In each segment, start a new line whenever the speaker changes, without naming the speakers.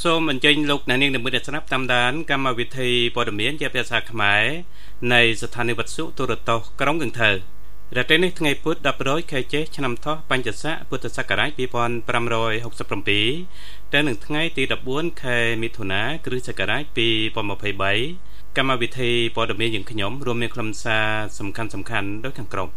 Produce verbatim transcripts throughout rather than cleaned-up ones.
សូមអញ្ជើញលោកអ្នកនាងដើម្បីស្ដាប់តាមដានកម្មវិធីព័ត៌មានជាភាសាខ្មែរនៃស្ថានីយ៍វិទ្យុទូរទស្សន៍ក្រុងកឹងថៅរយៈពេលនេះថ្ងៃពុធដប់រយខែចេសឆ្នាំថោះបញ្ញស័កពុទ្ធសករាជពីរពាន់ប្រាំរយហកសិបប្រាំពីរទៅនឹងថ្ងៃទីដប់បួនខែមិថុនាគ្រិស្តសករាជពីរពាន់ម្ភៃបីកម្មវិធីព័ត៌មានយើងខ្ញុំរួមមានខ្លឹមសារសំខាន់សំខាន់ដូចខាងក្រោម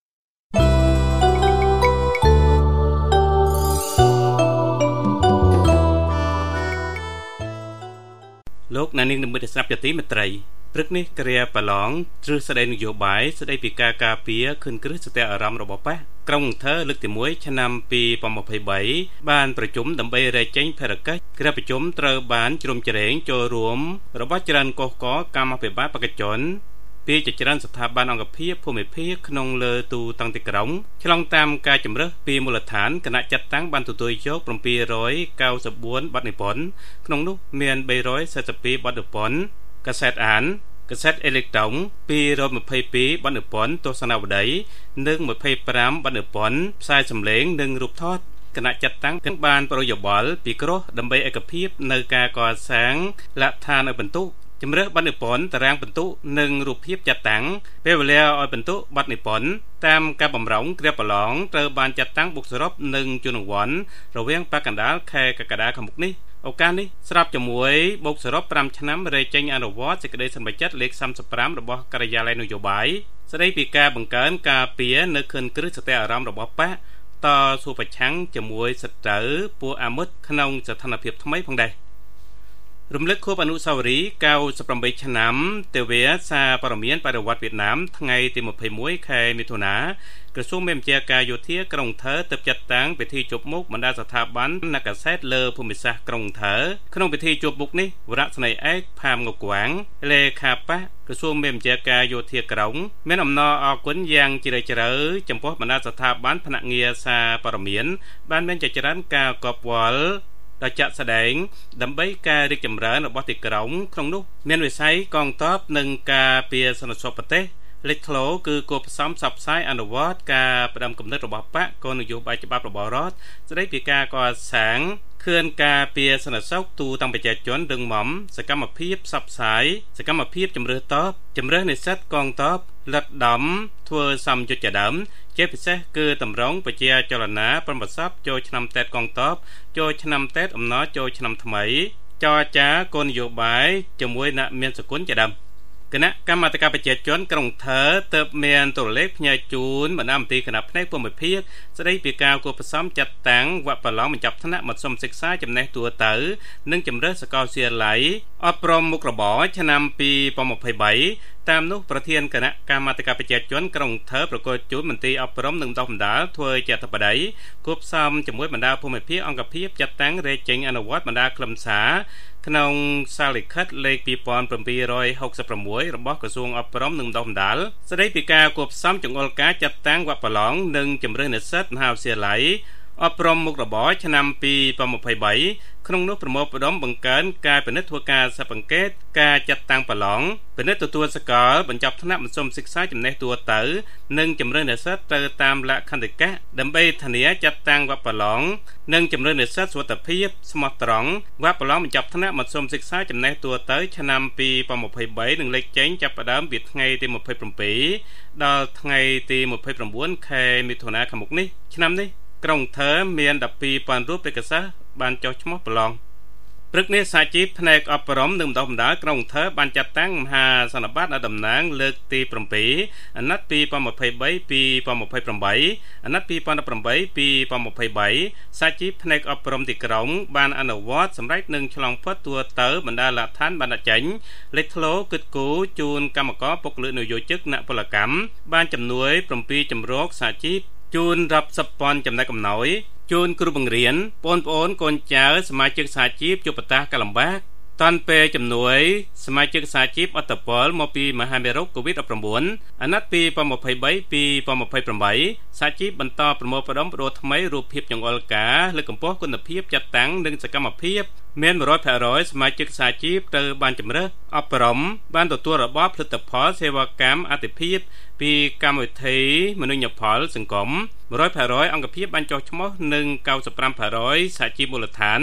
លោកអ្នកនាងនឹងមើលស្ដាប់យទីមេត្រីព្រឹកនេះគ្រាប្រឡងទ្រឹស្ដីនយោបាយស្ដីពីការការពារខឿនគ្រឹះសតិអារម្មណ៍របស់ប៉ះក្រុងកន្ធើលើកទីមួយឆ្នាំពីរពាន់ម្ភៃបីបានប្រជុំដើម្បីរែកចេញភារកិច្ចគ្រាប្រជុំត្រូវបានជ្រុំជ្រែងចូលរួមរបស់ច្រើនកុះកកម្មអភិបាលបេក្ខជនពីជាច្រើនស្ថាប័នអង្គភាពភូមិភាគក្នុងលើទូទាំងទីក្រុងឆ្លងតាមការជំរើសពីមូលដ្ឋានគណៈចាត់តាំងបានទទួលយក៧រយកៅសិបបួនបទនិពន្ធក្នុងនោះមានបីរយសិបពីរបទនិពន្ធកាសែតអានកាសែតអេឡិចត្រូងពីររយម្ភៃពីរបទនិពន្ធទស្សនាវដ្តីនិងម្ភៃប្រាំបទនិពន្ធផ្សាយសម្លេងនិងរូបថតគណៈចាត់តាំងទាំងបានប្រយោបល់ពីក្រោះដើម្បីឯកភាពនៅការកសាងលក្ខឋានឲ្យបន្ទុកជំរើសបទនិពន្ធតារាងបន្ទុកនិងរូបភាពចាត់តាំងពេលវេលាឲ្យបន្ទុកបទនិពន្ធតាមការបំរុងគ្រាប្រឡងត្រូវបានចាត់តាំងបុកសរុបនិងជូនរង្វាន់រវាងបកកណ្ដាលខែកក្កដាខាងមុខនេះឱកាសនេះស្របជាមួយបុកសរុបប្រាំឆ្នាំរែកចេញអនុវត្តសេចក្តីសម្រេចចិត្តលេខសាមសិបប្រាំរបស់ការិយាល័យនយោបាយស្តីពីការបង្កើនការពារនៅខឿនគ្រឹះសតិអារម្មណ៍របស់បកតស៊ូប្រឆាំងជាមួយសត្រូវពួកអាមិតក្នុងស្ថានភាពថ្មីផងដែររំលឹកខួបអនុស្សាវរីយ៍កៅសិបប្រាំបីឆ្នាំទិវាសារព័ត៌មានបដិវត្តន៍វៀតណាមថ្ងៃទីម្ភៃមួយខែមិថុនាក្រសួងមេបញ្ជាការយោធាក្រុងកន្ធើទើបចាត់តាំងពិធីជប់មុខបណ្ដាស្ថាប័នអ្នកកាសែតលើភូមិសាស្ត្រក្រុងកន្ធើក្នុងពិធីជប់មុខនេះវរៈស្នេហ៍ឯកផាមងកួាងលេខាប៉ះក្រសួងមេបញ្ជាការយោធាក្រុងមានអំណរអគុណយ៉ាងជ្រាលជ្រៅចំពោះបណ្ដាស្ថាប័នភ្នាក់ងារសារព័ត៌មានបានមានជាច្រើនការកប់វល់ដែលចាក់ស្ដែងដើម្បីការរីកចម្រើនរបស់ទីក្រុងក្នុងនោះមានវិស័យកងទ័ពនិងការពារសន្តិសុខប្រទេសលេចធ្លោគឺគួរផ្សំផ្សព្វផ្សាយអនុវត្តការផ្ដាំគំនិតរបស់បកគោលនយោបាយច្បាប់របស់រដ្ឋស្ដីពីការកសាងខឿនការពារសន្តិសុខទូទាំងប្រជាជនរឹងមាំសកម្មភាពផ្សព្វផ្សាយសកម្មភាពជំរឿសតបជំរឿសនិស្សិតកងទ័ពលិតដំធ្វើសំយុទ្ធជាដើមជាពិសេសគឺតម្រង់ប្រជាចលនាប្រមសពចូលឆ្នាំតេតកងទ័ពចូលឆ្នាំតេតអំណរចូលឆ្នាំថ្មីចរចាគោលនយោបាយជាមួយអ្នកមានសគុណជាដើមគណៈកម្មាធិការប្រជាជនក្រុងកន្ធើទើបមានតួលេខផ្ញើជូនបណ្ដាមន្ត្រីគណៈផ្នែកភូមិភាគស្ដីពីការគួបផ្សំចាត់តាំងវគ្គប្រឡងបញ្ចប់ថ្នាក់មធ្យមសិក្សាចំណេះទូទៅនិងជំរើសសាកលវិទ្យាល័យអប់រំមុខរបរឆ្នាំពីរពាន់ម្ភៃបីតាមនោះប្រធានគណៈកម្មាធិការប្រជាជនក្រុងកន្ធើប្រកល់ជូនមន្ត្រីអប់រំនិងបណ្ដុះបណ្ដាលធ្វើជាអធិបតីគួបផ្សំជាមួយបណ្ដាភូមិភាគអង្គភាពចាត់តាំងរែកចេញអនុវត្តបណ្ដាខ្លឹមសារក្នុងសារលិខិតលេខពីរពាន់ប្រាំពីររយហកសិបប្រាំមួយរបស់ក្រសួងអប់រំនិងបណ្ដុះបណ្ដាលស្ដីពីការគួបផ្សំចង្អុលការចាត់តាំងវគ្គប្រឡងនិងជំរើសនិស្សិតមហាវិទ្យាល័យអប់រំមុខរបរឆ្នាំពីរពាន់ម្ភៃបីក្នុងនោះប្រមូលផ្ដុំបង្កើនការពិនិត្យធ្វើការស៊ើបអង្កេតការចាត់តាំងប្រឡងពិនិត្យទទួលសកលបញ្ចប់ថ្នាក់មធ្យមសិក្សាចំណេះទូទៅនិងជំរឿននិស្សិតទៅតាមលក្ខន្តិកៈដើម្បីធានាចាត់តាំងវគ្គប្រឡងនិងជំរឿននិស្សិតសុវត្ថិភាពស្មោះត្រង់វគ្គប្រឡងបញ្ចប់ថ្នាក់មធ្យមសិក្សាចំណេះទូទៅឆ្នាំពីរពាន់ម្ភៃបីនឹងលេខចេញចាប់ផ្ដើមពីថ្ងៃទីម្ភៃប្រាំពីរដល់ថ្ងៃទីម្ភៃប្រាំបួនខែមិថុនាខាងមុខនេះឆ្នាំនេះក្រុងកន្ធើមានដប់ពីរពាន់រូបបេក្ខសិស្សបានចុះឈ្មោះប្រឡងព្រឹកនេះសហជីពផ្នែកអប់រំនិងបណ្ដុះបណ្ដាលក្រុងកន្ធើបានចាត់តាំងមហាសន្និបាតនៅតំណាងលើកទីប្រាំពីរអាណត្តិពីរពាន់ម្ភៃបី ពីរពាន់ម្ភៃប្រាំបីអាណត្តិពីរពាន់ដប់ប្រាំបី ពីរពាន់ម្ភៃបីសហជីពផ្នែកអប់រំទីក្រុងបានអនុវត្តសម្រាប់នឹងឆ្លងផុតទួទៅបណ្ដាលដ្ឋានបានចេញលេខធ្លោគិតគូរជូនកម្មករពុករលនយោជិកអ្នកពលកម្មបានជំនួយប្រាំពីរជំរកសហជីពជូនរាប់សិបពាន់ចំណែកអំណោយជូនគ្រូបង្រៀនបងប្អូនកូនចៅសមាជិកសហជីពជួបប្រទះការលំបាកតាន់ពេលជំនួយសមាជិកសហជីពអត្តពលមកពីមហាមេរោគ កូវីដដប់ប្រាំបួន អាណត្តិពីរពាន់ម្ភៃបី ពីរពាន់ម្ភៃប្រាំបីសហជីពបន្តប្រមូលផ្ដុំប្តូរថ្មីរូបភាពចង្អុលការលើកកម្ពស់គុណភាពចាត់តាំងនិងសកម្មភាពមានមួយរយភាគរយសមាជិកសហជីពទៅបានជំរើសអប់រំបានទទួលរបបផលិតផលសេវាកម្មអតិភិបពីកម្មវិធីមនុញ្ញផលសង្គមមួយរយភាគរយអង្គភាពបានចុះឈ្មោះនិងកៅសិបប្រាំភាគរយសហជីពមូលដ្ឋាន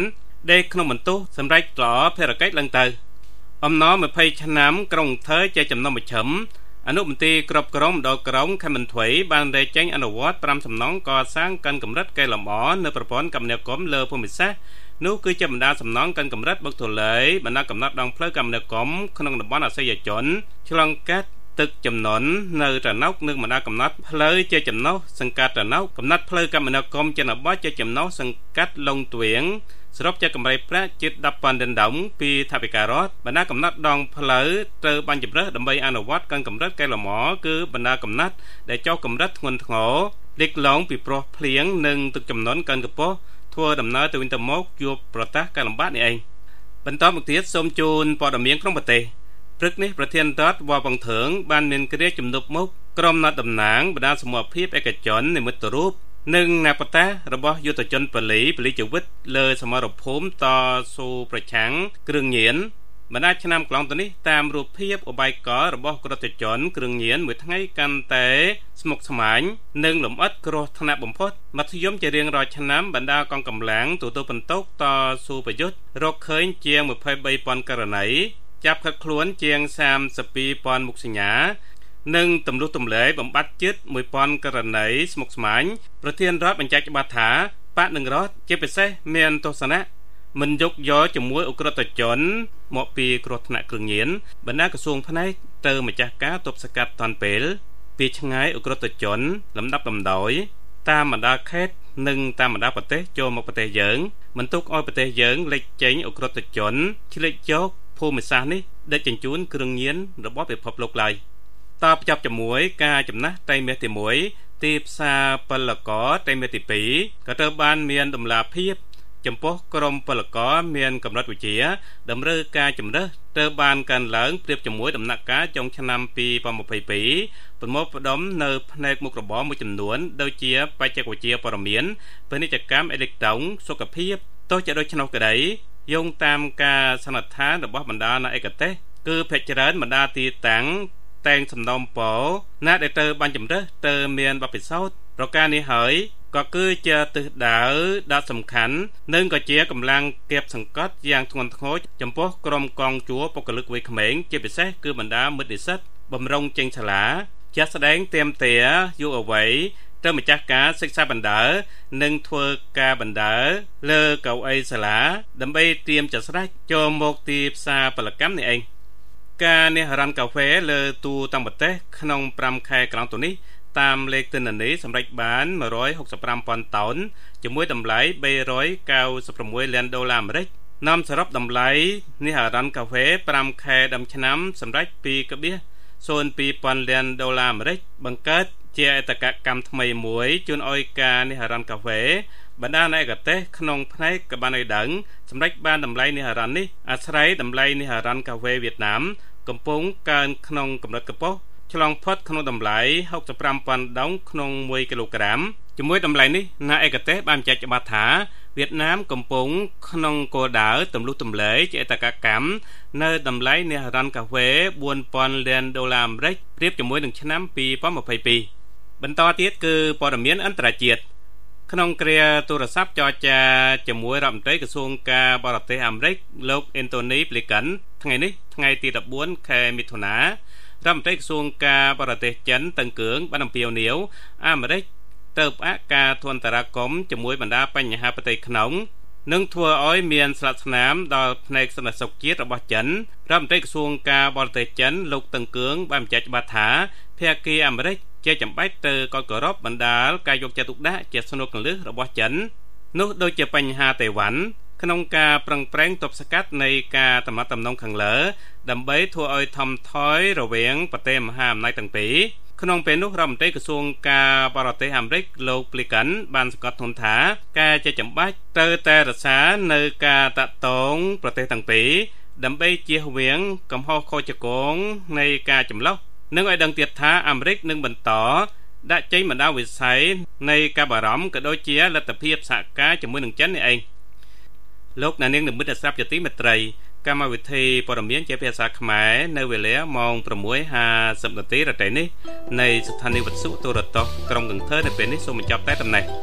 ដេកក្នុងបន្ទោសសម្រាប់ល្អភារកិច្ចឡើងទៅអំណរยี่สิบឆ្នាំក្រុងធ្វើជាចំណុំមជ្ឈិមអនុមន្ត្រីក្របក្រុមដល់ក្រុងខេមរន្ទីបានរែកចេញអនុវត្តfiveសំណងកសាងកាន់កម្រិតកែលម្អនៅប្រព័ន្ធគមនាគមន៍លើភូមិសាស្ត្រនោះគឺជាបណ្ដាសំណងកាន់កម្រិតបុកទលេបណ្ដាកំណត់ដងផ្លូវគមនាគមន៍ក្នុងតំបន់អាសយជនឆ្លងកាត់ទឹកចំនួននៅត្រណោកនឹងបណ្ដាកំណត់ផ្លូវជាចំណុះសង្កាត់ត្រណោកកំណត់ផ្លូវគមនាគមន៍ជនបទជាចំណុះសង្កាត់លងទ្វៀងសរុបជាកម្រៃប្រាក់ជិតដប់ពាន់ដុំពីថវិការដ្ឋបណ្ដាកំណត់ដងផ្លូវត្រូវបានជំរើសដើម្បីអនុវត្តកាន់កម្រិតកែលម្អគឺបណ្ដាកំណត់ដែលចុះកម្រិតធ្ងន់ធ្ងរលេខឡងពីព្រោះភ្លៀងនិងទឹកចំនួនកាន់កម្ពស់ធ្វើដំណើរទៅវិញទៅមកជួបប្រទះការលំបាកនេះឯងបន្តមកទៀតសូមជូនព័ត៌មានក្នុងប្រទេសព្រឹកនេះប្រធានរដ្ឋវ៉ាវ៉ុងធឿងបានមានគ្រាជំនួបមុខក្រុមណាត់តំណាងបណ្ដាសមូហភាពឯកជននិមិត្តរូបនិងណាបតារបស់យុទ្ធជនពលីពលីជីវិតលើសមរភូមិតស៊ូប្រឆាំងគ្រឿងញៀនបណ្ដាឆ្នាំកន្លងទៅនេះតាមរូបភាពអបាយកលរបស់ក្រតិជនគ្រឿងញៀនមួយថ្ងៃកាន់តែស្មុគស្មាញនិងលំអិតគ្រោះថ្នាក់បំផុតមធ្យមជារៀងរាល់ឆ្នាំបណ្ដាកងកម្លាំងទូទៅបន្ទុកតស៊ូប្រយុទ្ធរកឃើញជាងยี่สิบสามពាន់ករណីចាប់ឃាត់ខ្លួនជាងសាមសិបពីរពាន់មុខសញ្ញានិងទម្លុះទម្លែបំបត្តិជិតមួយពាន់ករណីស្មុគស្មាញប្រធានរដ្ឋបញ្ជាក់ច្បាស់ថាបកនឹងរដ្ឋជាពិសេសមានទស្សនៈមិនយកយកជាមួយអ ுக ្រិតជនមកពីគ្រោះថ្នាក់គ្រឿងញៀនបណ្ដាក្រសួងផ្នែកទៅម្ចាស់ការទប់ស្កាត់តាន់ពេលពីឆ្ងាយអ ுக ្រិតជនលំដាប់លំដោយតាមបណ្ដាខេត្តនិងតាមបណ្ដាប្រទេសចូលមកប្រទេសយើងមិនទុកឲ្យប្រទេសយើងលេចចេញអ ுக ្រិតជនឆ្លៀតយកភូមិសាស្ត្រនេះដឹកជញ្ជូនគ្រឿងញៀនរបស់ពិភពលោកឡើយតបចាប់ជាមួយការចំណាស់ត្រីមាសទីមួយទីផ្សារពលករត្រីមាសទីពីរក៏ត្រូវបានមានដំណាភាពចំពោះក្រុមពលករមានកម្រិតវិជ្ជាតម្រូវការជំរើសត្រូវបានកើនឡើងប្រៀបជាមួយដំណាក់កាលចុងឆ្នាំยี่สิบยี่สิบสองប្រមូលផ្ដុំនៅផ្នែកមុខរបរមួយចំនួនដូចជាបច្ចេកវិទ្យាព័ត៌មានពាណិជ្ជកម្មអេឡិចត្រូនសុខភាពទោះជាដូច្នោះក្តីយោងតាមការសន្និដ្ឋានរបស់បណ្ដាអ្នកឯកទេសគឺភាគច្រើនបណ្ដាទីតាំងតែងសំណុំពរណាដែលទៅបានជំរើសទៅមានបទពិសោធន៍ប្រការនេះហើយក៏គឺជាទិសដៅដ៏សំខាន់និងក៏ជាកម្លាំងគៀបសង្កត់យ៉ាងធ្ងន់ធ្ងរចំពោះក្រុមកងជួរបុគ្គលិកវ័យក្មេងជាពិសេសគឺបណ្ដាមិត្តនិស្សិតបំរុងចេញសាលាជាក់ស្ដែងទាមទារយុវវ័យទៅម្ចាស់ការសិក្សាបណ្ដើនិងធ្វើការបណ្ដើលើកៅអីសាលាដើម្បីត្រៀមចាត់ស្ដេចចូលមកទីផ្សារពលកម្មនេះឯងការនេះរ៉ាន់កាហ្វេលើទូទាំងប្រទេសក្នុងប្រាំខែកន្លងទៅនេះតាមលេខទិន្នន័យសម្រេចបានមួយរយហុកសិបប្រាំពាន់តោនជាមួយតម្លៃបីរយเก้าสิบหกលានដុល្លារអាមេរិកនាំសរុបតម្លៃនេះរ៉ាន់កាហ្វេប្រាំខែដើមឆ្នាំសម្រេចពីរ.ศูนย์ពីរពាន់លានដុល្លារអាមេរិកបង្កើតជាអេតកកម្មថ្មីមួយជូនឲ្យការនេះរ៉ាន់កាហ្វេបណ្ដាអ្នកឯកទេសក្នុងផ្នែកក៏បានឲ្យដឹងសម្រេចបានតម្លៃនេះរ៉ាន់នេះអាស្រ័យតម្លៃនេះរ៉ាន់កាហ្វេវៀតណាមកំពុងកើនក្នុងកម្រិតកំពស់ឆ្លងផុតក្នុងតម្លៃហុកសិបប្រាំពាន់ដុងក្នុងមួយគីឡូក្រាមជាមួយតម្លៃនេះអ្នកឯកទេសបានបញ្ជាក់ច្បាស់ថាវៀតណាមកំពុងក្នុងគោលដៅទម្លុះទម្លែជាអេតកកម្មនៅតម្លៃនេះរ៉ាន់កាហ្វេបួនពាន់លានដុល្លារអាមេរិកប្រៀបជាមួយនឹងឆ្នាំยี่สิบยี่สิบสองបន្តទៀតគឺព័ត៌មានអន្តរជាតិក្នុងគ្រាទូរស័ព្ទចរចាជាមួយរដ្ឋមន្ត្រីក្រសួងការបរទេសអាមេរិកលោក Antony Blinken ថ្ងៃនេះថ្ងៃទីដប់បួនខែមិថុនារដ្ឋមន្ត្រីក្រសួងការបរទេសចិនតឹងគឿងបានអំពាវនាវអាមេរិកទៅផ្អាកការធនតារាគមន៍ជាមួយបណ្ដាបញ្ហាប្រទេសក្នុងនិងធ្វើឲ្យមានស្លាកស្នាមដល់ផ្នែកសន្តិសុខជាតិរបស់ចិនរដ្ឋមន្ត្រីក្រសួងការបរទេសចិនលោកតឹងគឿងបានបញ្ជាក់ច្បាស់ថាភាគីអាមេរិកជាចាំបាច់ទៅកត់គោរពបណ្ដាលការយកចិត្តទុកដាក់ជាស្នូលកលឹះរបស់ចិននោះដូចជាបញ្ហាតៃវ៉ាន់ក្នុងការប្រឹងប្រែងទប់ស្កាត់នៃការតំណតំណងខាងលើដើម្បីធ្វើឲ្យថមថយរវាងប្រទេសមហាអំណាចទាំងពីរក្នុងពេលនោះរដ្ឋមន្ត្រីក្រសួងការបរទេសអាមេរិកលោក Blinken បានសង្កត់ធ្ងន់ថាការជាចាំបាច់ត្រូវតែរក្សានៅការតាក់ទងប្រទេសទាំងពីរដើម្បីជៀសវាងកំហុសខុសឆ្គងនៃការចម្លោះនិងឲ្យដឹងទៀតថាអាមេរិកនឹងបន្តដាក់ចេញបណ្ដាវិស័យនៃការបារម្ភក៏ដូចជាលទ្ធភាពសហការជាមួយនឹងចិននេះឯងលោកអ្នកនាងនឹងមិត្តស្រាប់ជាទីមេត្រីកម្មវិធីព័ត៌មានជាភាសាខ្មែរនៅវេលាម៉ោងប្រាំមួយហាសិបនាទីរាត្រីនេះនៃស្ថានីយ៍វិទ្យុទូរទស្សន៍ក្រុងកង្ធើនៅពេលនេះសូមបញ្ចប់តែប៉ុណ្ណេះ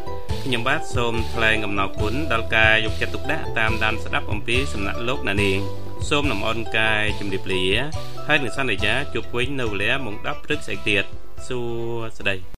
ខ្ញុំបាទសូមថ្លែងអំណរគុណដល់ការយកចិត្តទុកដាក់តាមដានស្ដាប់អំពីសំណាក់លោកណានាងសូមលំអរកាយជំរាបលាហើយនឹងសន្យាជួបវិញនៅវេលាម៉ោងដប់ព្រឹកស្អែកទៀតសួស្តី